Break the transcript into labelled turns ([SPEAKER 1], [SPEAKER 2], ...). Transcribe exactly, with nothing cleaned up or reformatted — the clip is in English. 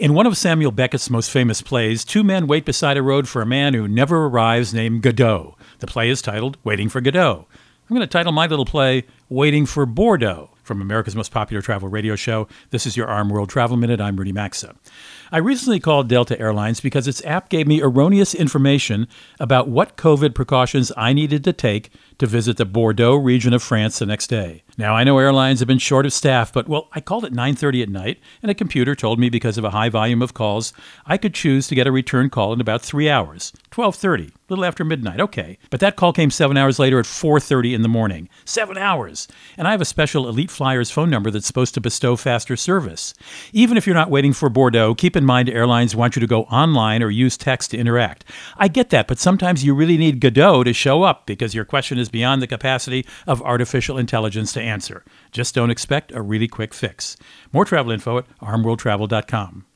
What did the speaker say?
[SPEAKER 1] In one of Samuel Beckett's most famous plays, two men wait beside a road for a man who never arrives named Godot. The play is titled Waiting for Godot. I'm going to title my little play Waiting for Bordeaux. From America's most popular travel radio show, this is your Arm World Travel Minute. I'm Rudy Maxa. I recently called Delta Airlines because its app gave me erroneous information about what COVID precautions I needed to take to visit the Bordeaux region of France the next day. Now, I know airlines have been short of staff, but, well, I called at nine thirty at night, and a computer told me because of a high volume of calls, I could choose to get a return call in about three hours, twelve thirty, a little after midnight. Okay, but that call came seven hours later at four thirty in the morning. Seven hours! And I have a special Elite Flyers phone number that's supposed to bestow faster service. Even if you're not waiting for Bordeaux, keep in mind airlines want you to go online or use text to interact. I get that, but sometimes you really need Godot to show up because your question is beyond the capacity of artificial intelligence to answer. Just don't expect a really quick fix. More travel info at arm world travel dot com.